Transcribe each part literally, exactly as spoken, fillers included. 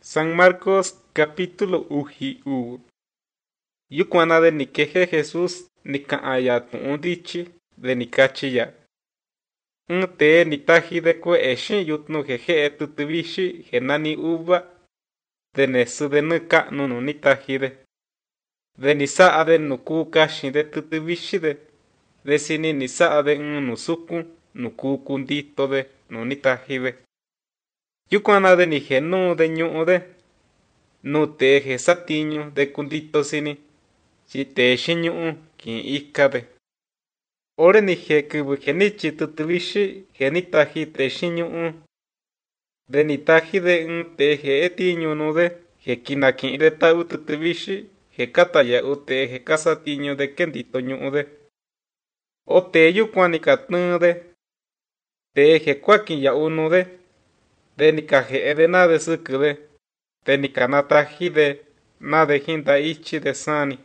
San Marcos capítulo uji u. Yukuana de ni queje Jesús ni kaaya tuun dichi de ni kachiya. Un te ni taji de kwe eshin yutnu jeje tutubishi genani uva de nesu de nuka nunu ni taji de. De ni saa de nuku kashin de tutubishi de. De sini ni saa de un nusuku nuku kundito de nuni taji de. Yukuana de ni genu de ñu de. Nu te je satiño de kundito sini. Si te shinyu kin ikade. Ore ni je kubu genichi tutubishi genitaji te shinyu. De ni taji de un te je etiño no de. Je kinakin de tau tutubishi. Je kataya u te je kasatiño de kendito ñu de. O te yukuani katnu de. Te je kwakin ya uno de. De ni kaje de na de suku de. De ni kanataji de na de hinda ichi de sani.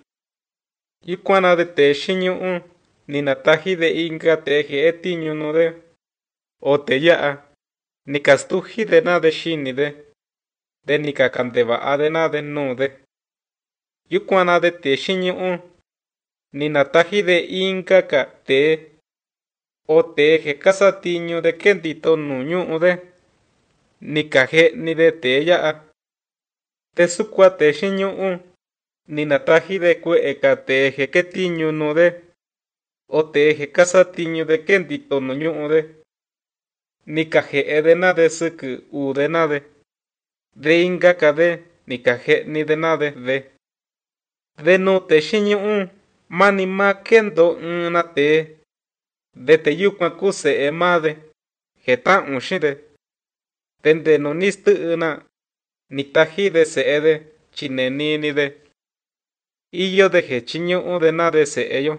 Yukuana de te shinyu ni nataji de inga te je etiño no de. O te yaa. Ni kastuji de na de shini de. De ni kakandeba de na de no de. Yukuana de te shinyu ni nataji de inga ka te. O te je kasatiño de kendito nuñu de. Ni kaje ni de te yaa. Te sukwa te shinyu ni nataji de kwe eka te je ketiño no de. O te je kasatiño de kendito nuñu de. Ni kaje de na de suku u de na de. De inga ka de ni kaje ni de na de de. De no te shinyu mani ma kendo una te. De te yukwa kuse e ma de. Je ta unshi de. Tende no nistu una. Ni taji de se de chineni ni de. Iyo de je chinyu de na de se ello.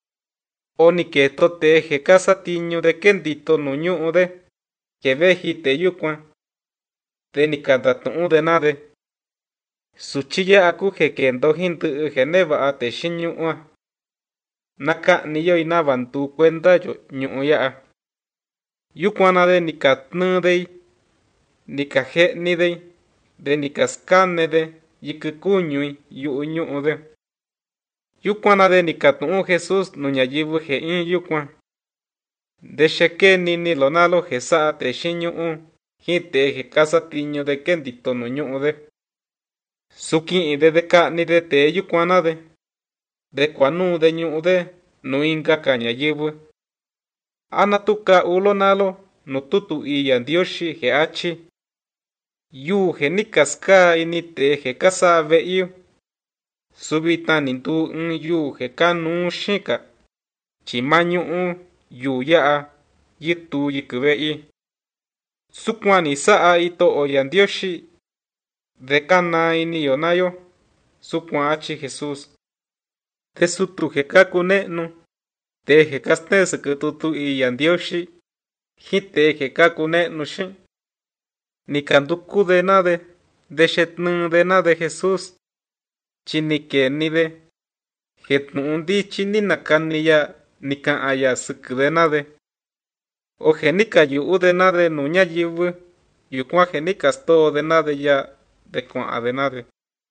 O ni que to te je kasatiño de kendito nuñu de. Que veji te yukwa. De ni kandatun de na de. Suchiya aku je kendo hindu geneva a te shinyu a. Naka ni yo inabantu cuenta yo ñu ya. Yukwana de ni katnu de. Ni kaje ni de. De ni kaskane de. Yikukuñui yu ñu de. Yukuana de ni katnu Jesús nuña yibu je in yukwan. De sheke ni ni lonalo je saa te shinyu. Hite je kasatiño de kendito nuñu de. Suki de de ka ni de te yukuana de. De kwanu de ñu de. Nu inga kaña yibu. Anatuka ulonalo. No tutu iya dioshi je achi. Yu je ni kaska ini te je kasa ve iyo. Subita nintu un yu je kanu shika. Chimañu un yu yaa. Yitu yikube i. Sukwani saa ito oyandioshi. De kana ini yonayo. Sukwa achi Jesús. Te sutu je kakune nu. Te je kaste sukututu iyandioshi. Hite je kakune nu shi. Ni kanduku de nade. De shetnu de nade Jesús. Chinike ni de. Jetnu undi chini nakani ya. Nika aya suku de nade. O genika yu de nade nuña yibu. Yukwa genika sto de nade ya. De kwa de nade.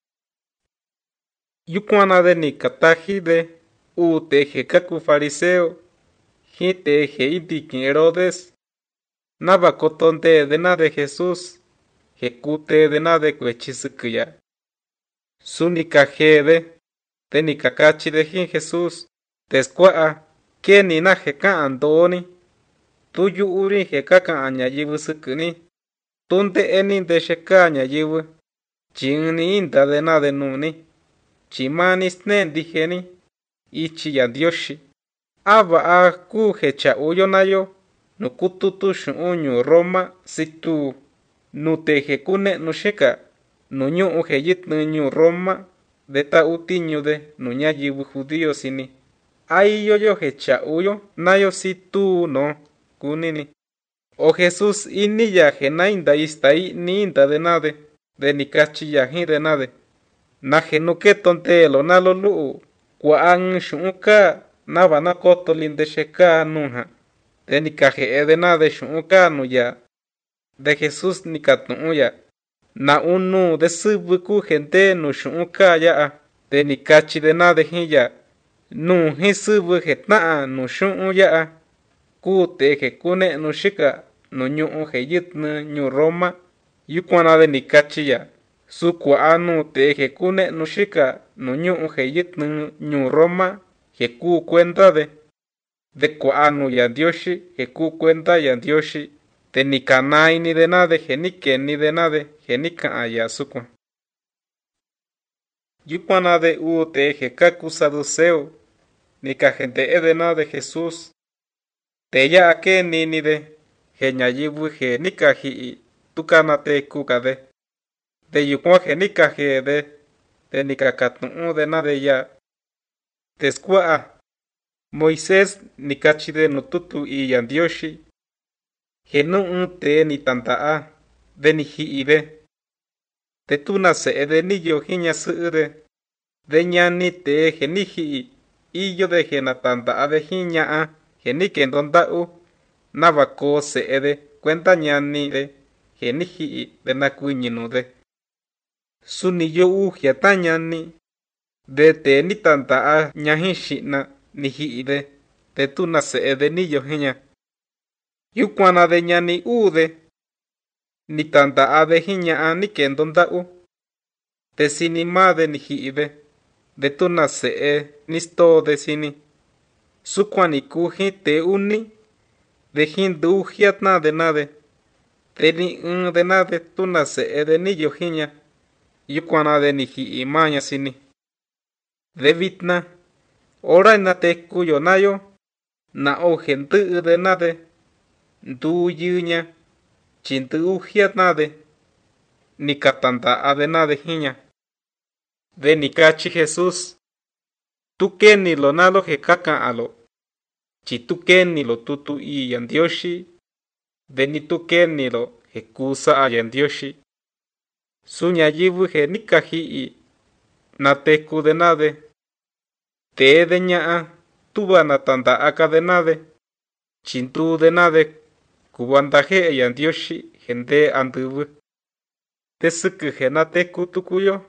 Yukwana de ni kataji de. U te je kaku fariseo. Hite je indikin Herodes. Naba kotonte de na de Jesús. Jekute de na de kwechisukuya. Sunika je de. Te ni kakachi de jin Jesús. Teskwaa. Ke ni na jeka andoni. Tuyu uri jekaka añayibu sukuni. Tunde eni de sheka añayibu. Chini inda de na de nuni. Chimani snen dijeni. Ichi yandioshi. Aba a ku hecha uyo nayo. Nukututu shunyu Roma situ. Nuteje kune nushika. Nuñu uje yitnu Roma. De ta utiño de nuña yibu judío sini. Ay yo yo hecha uyo. Nayo situ no. Kunini. O Jesús ini ya genainda istai ni inda de nade. De ni kachi ya de nade. Na genuke tonte lo nalo luu. Kwa ang shunka. Naba na kotolin de sheka nuha. De ni kaje de nade shunka nu ya. De Jesús ni katnu ya. Na unu de subuku gente nu shunka ya de ni kachi de na de hiya nu hi subu hetna nu shun ya ku te he kune nu shika nu nyu he yitna nyu Roma yukwana de ni kachi ya su kwa anu te he kune nu shika nu nyu he yitna nyu Roma he ku cuenta de de kwa anu ya Dioshi he ku cuenta ya Dioshi te ni kanai ni de nade he ni ke ni de nade he ni ka aya sukwa yukwana de u te he kaku saduceo ni ka gente e de nade Jesús te ya ke ni ni de he ñayibu he ni ka hi tukana te kuka de de yukwa he ni ka he de de ni ka katu de nade ya te skwa Moisés ni kachi de no tutu y yandioshi he no un te ni tanta a de ni hi de te tuna se de ni yo hiña su de de ña ni te he ni hi y yo de he na tanta a de hiña a he ni que donda u na va ko se de cuenta ña ni de he ni hi de na kuñinu de su ni yo u ya taña ni de te ni tanta a ña hi shina ni hi de te tuna se de ni yo hiña yukwana de ña ni u de ni tanta a de hiña a ni que donda u te sini ma de ni hi de de tuna se ni sto de sini sukwani ku hi te uni de hin du hiatna de nade te ni un de nade tuna se de ni yo hiña yukwana de ni hi maña sini de vitna ora na te kuyo nayo na o gente de nade du yuña chintu hiatna de ni katanta a de nade hiña de ni kachi Jesús tu que ni lo nalo he kaka alo chi tu que ni lo tutu y yandioshi de ni tu que ni lo he kusa a yandioshi suña yibu he ni kaji y na te ku de nade te de ña a tuba na tanta aka de nade chintu de nade kubanda he yandioshi gente andubu te suku he na te ku tukuyo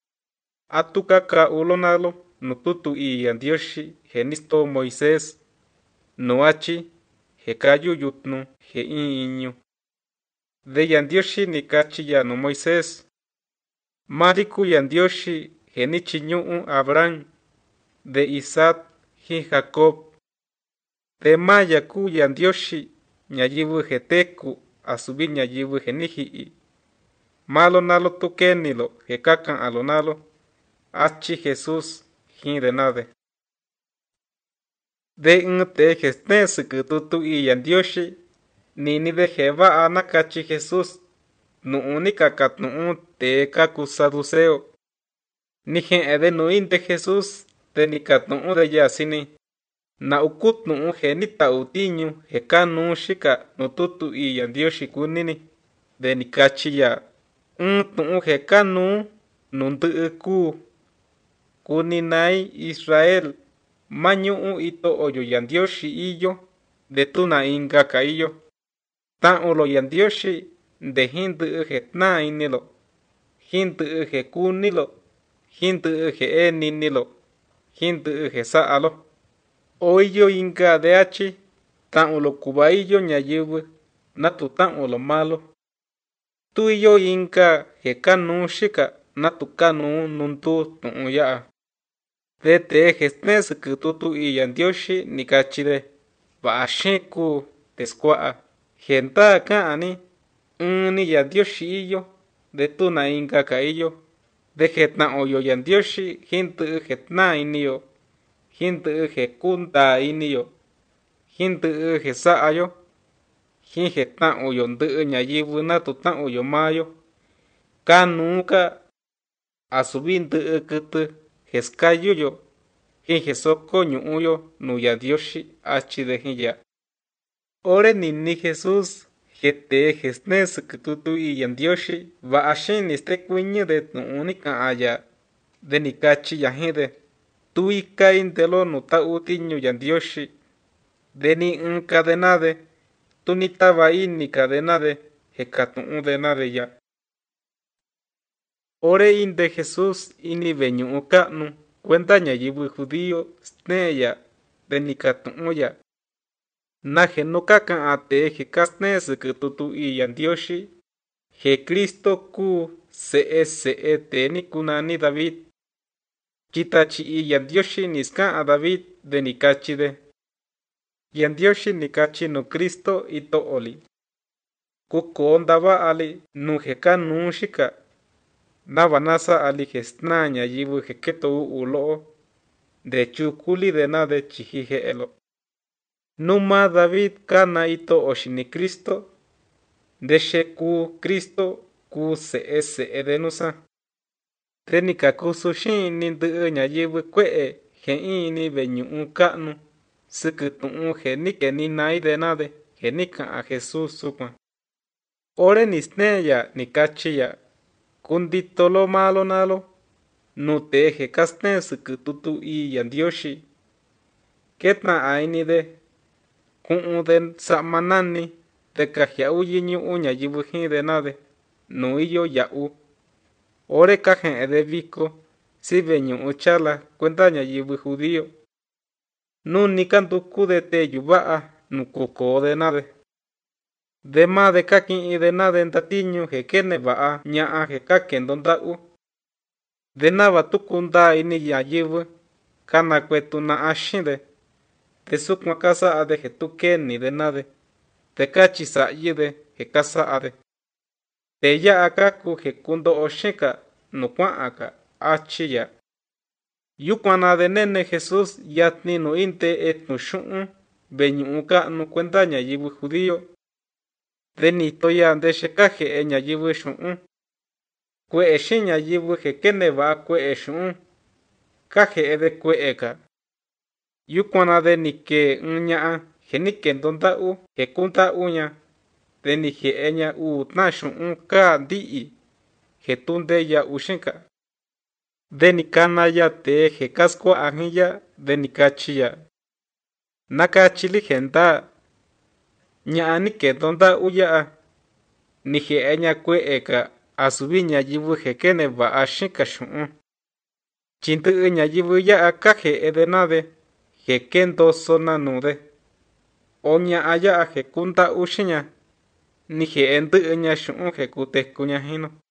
atukaka ulonalo no tutu y yandioshi he nisto Moisés no achi he kayu yutnu he iñu de yandioshi ni kachi ya no Moisés mariku yandioshi he ni chinyu Abraham de Isaac hi Jacob de maya ku yandioshi ñayibu he teku asubi ñayibu he ni hi malo nalo tukenilo he kakan alonalo achi Jesús hin de nade de un te gestne suku tutu y yandioshi ni ni de jeva anakachi Jesús no única kat no te kaku saduceo ni gen de no inte Jesús de ni kat no de yasini na ukut no he ni tautiño he kanu shika no tutu y yandioshi kunini de ni kachi ya un no he kanu no ndu ku kuninai Israel mañu ito oyo yandioshi iyo de tuna inga kaiyo ta olo yandioshi de hindu hetna inilo hindu he kunilo hindu he eninilo hindu he saalo oyo inga de achi ta olo kubaiyo ñayibu natu ta olo malo tu yo inga he kanu shika natu kanu nuntu tu ya de te gestne suku tutu y yandioshi ni kachide va ashiku te skwa genta ka ani ni yandioshi iyo de tuna inga ka iyo de getna oyo yandioshi hintu getna iniyo hintu ge kunta iniyo hintu ge saayo hin getna oyo ndu ñayibu na tuta oyo mayo kanuka asubintu kutu Eskayuyo, hin Jesoko ñuyo no yandioshi achi de hiya. Ore ni ni Jesús, jete jesne sukututu y yandioshi, va ashin este cuño de no única aya, de ni kachi yahide, tu y kain de lo no ta utiño yandioshi, de ni un cadenade, tu ni taba in ni cadenade, hekatu de nade ya. Ore inde Jesús ini veñu'u ka'nu cuenta ñayivɨ judío sneya de nikatu'unya. Naje nuka ka'an te je kasne sɨkɨ tutu iya Ndioxi. Je Cristo ku se'e se'e te ni kunani David. Chitachi iya Ndioxi niska'an David de nikachide. Ya Ndioxi nikachi nu Cristo ito'oli. Kuko ndava'ali nu je kanu xika. Navanasa ali je sna ñayivɨ je keto ulo'o. De chukuli de na de chijije elo. Numa David kana ito'oxi ni Cristo. De xe ku Cristo ku se'e se'e de nusa. De nikakusu xin ni ndɨ'ɨ ñayivɨ kue'e je ini veñu'u ka'nu. Sɨkɨ tu'un je ni ke ni nai de nade je ni ka'an Jesús sukuan. Ore ni sneya ni kachiya. Kundito lo malo nalo. Nu te je kasne sɨkɨ tutu iya Ndioxi. Ketna aini de. Ku'un de sa'manani. De kajia'u yiñu'u ñayivɨ jin de nade. Nu iyo ya'u. Ore kaje'e de viko. Si veñu'u chala cuenta ñayivɨ judío. Nu nikanduku de te yuva'a nu kuko de nade. De ma de kaki'i de nade ndatiñu je kene va'a ña'a je kakendo nda'u. De nava tuku nda ini ñayivɨ. Kana kuetu na'a xinde. De sukuan kasa'a de je tu keni de nade. De kachi sa'yi de je kasa'a de. Te ya'a kaku je kundo'o xinka nu kua'anka achiya. Yukuan nade nene Jesús yatni nu inte etnu xu'un veñu'u ka'nu cuenta ñayivɨ judío. De nitoya ndexe kaje'e ñayivɨ xu'un. Kue'e xin ñayivɨ je kene va'a kue'e xu'un. Kaje'e de kue'e ka. Yukuan nade ni ke ɨɨn ña'a je ni kendo nda'u je kunda'uña. De ni je'e ña uu tna xu'un ka ndi'i je tunde ya'u xinka. De ni kana ya te je kaskua'a jinya de ni kachiya. Nakachili je nda. Ña'a ni kendo nda'u ya'a. Ni je'e ña kue'e ka asubi ñayivɨ je kene va'a xinka xu'un. Chindɨ'ɨ ñayivɨ ya'a kaje'e de nade je kendoso nanu de. O ña'a ya'a je kunda'u xiña. Ni je'e ndɨ'ɨ ña xu'un je kutekuña jinu.